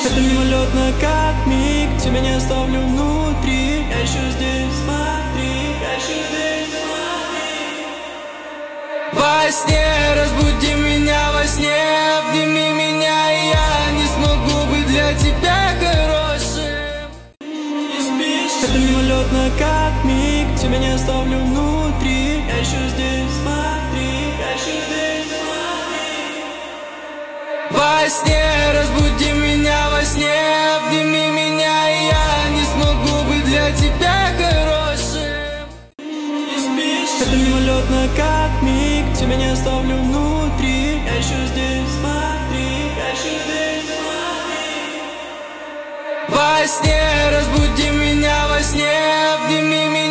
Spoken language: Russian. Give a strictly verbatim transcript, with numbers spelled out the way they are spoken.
Это мимолетно, как миг, тебя не оставлю внутри. Я еще здесь, смотри, я еще здесь, смотри. Во сне разбуди меня, во сне обними меня, и я не смогу быть для тебя хорошим. Не спишь? Это мимолетно, как миг, тебя не оставлю внутри. Я еще здесь, смотри, я еще здесь, смотри. Во сне разбуди меня, во сне обними меня, и я не смогу быть для тебя хорошим. Не спишь? Это мимолетно, как миг, тебя не оставлю внутри. Я еще здесь, смотри, я еще здесь, смотри. Во сне разбуди меня, во сне обними меня.